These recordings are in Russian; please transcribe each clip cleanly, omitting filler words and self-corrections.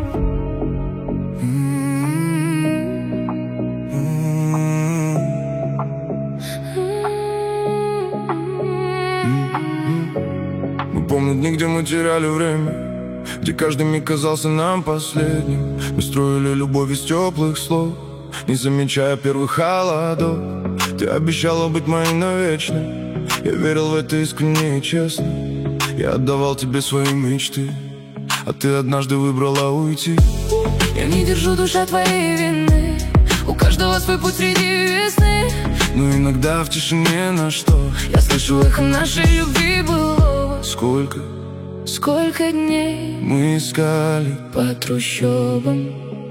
Мы помним дни, где мы теряли время, где каждый миг казался нам последним. Мы строили любовь из теплых слов, не замечая первых холодов. Ты обещала быть моей навечно, я верил в это искренне и честно. Я отдавал тебе свои мечты, а ты однажды выбрала уйти. Я не держу душа твоей вины, у каждого свой путь среди весны. Но иногда в тишине на что я слышу эхо нашей любви было. Сколько дней мы искали по трущобам.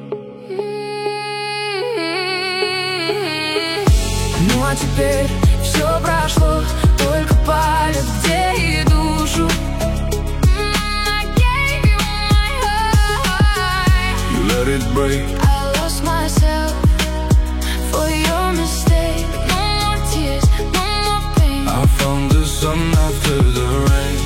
Ну а теперь все прошло, только палец, где и душу. I gave you my heart. You let it break. I lost myself for your mistake. No more tears, no more pain. I found the sun after the rain.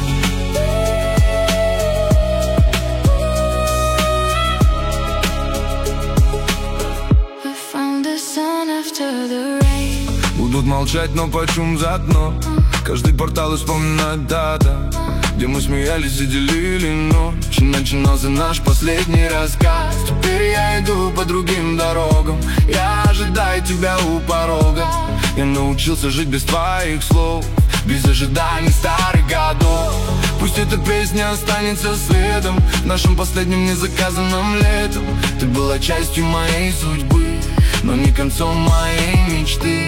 We found the sun after the rain. Будут молчать, но почем заодно. Каждый портал вспоминает дата, где мы смеялись и делили ночь. И начинался наш последний рассказ. Теперь я иду по другим дорогам, я ожидаю тебя у порога. Я научился жить без твоих слов, без ожиданий старых годов. Пусть эта песня останется следом в нашем последнем незаказанном летом. Ты была частью моей судьбы, но не концом моей мечты.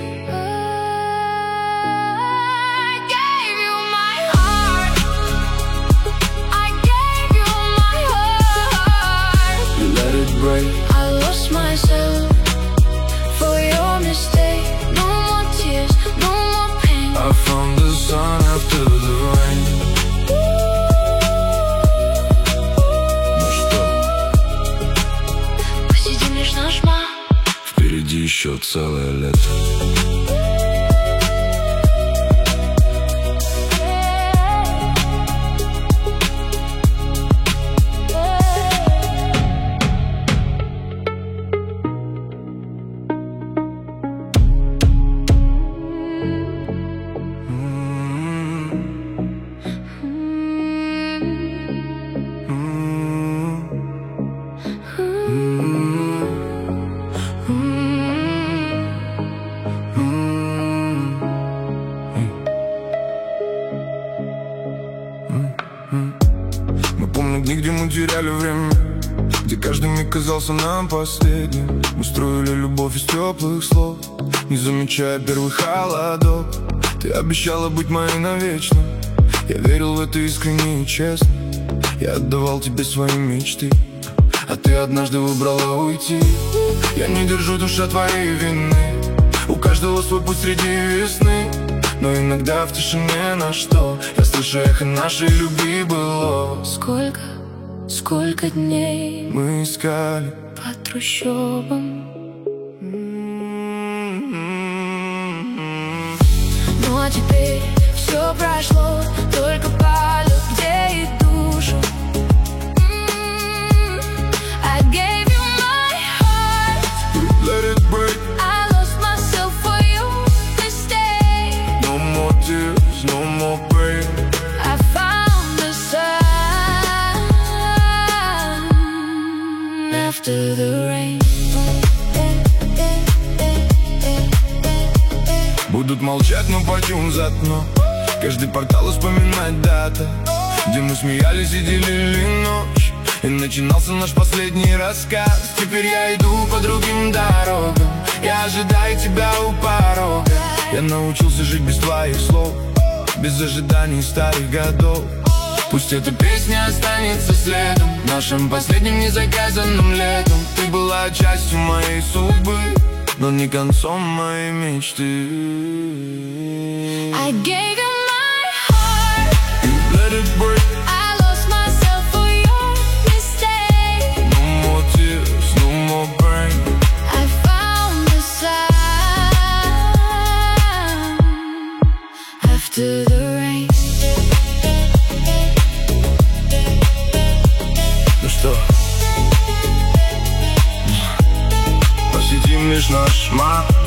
I lost myself for your mistake. No more tears, no more pain. I found the sun after the rain. Ну что, посидим лишь наш маг. впереди еще целое лето. Мы помним дни, где мы теряли время, где каждый миг казался нам последним. Мы строили любовь из теплых слов, не замечая первых холодов. Ты обещала быть моей навечно, я верил в это искренне и честно. Я отдавал тебе свои мечты, а ты однажды выбрала уйти. Я не держу душа твоей вины, у каждого свой путь среди весны. Но иногда в тишине на что я слышу эхо нашей любви было. Сколько дней мы искали по трущобам. Ну а теперь все прошло, только полет, где и душу. I gave you my heart. Let it break. I lost myself for your mistake. No more tears, no more pain. I found the sun after the rain. Будут молчать, но пойдем заодно. Каждый портал вспоминать дата, где мы смеялись и делили ночь. И начинался наш последний рассказ. Теперь я иду по другим дорогам, я ожидаю тебя у порога. Я научился жить без твоих слов, без ожиданий старых годов. Пусть эта песня останется следом в нашем последнем незаказанном летом. Ты была частью моей судьбы, но не концом моей мечты. I gave you my heart. You let it break. I lost myself for your mistake. No more tears, no more pain. I found the sun after the rain. Ну что, лишь наш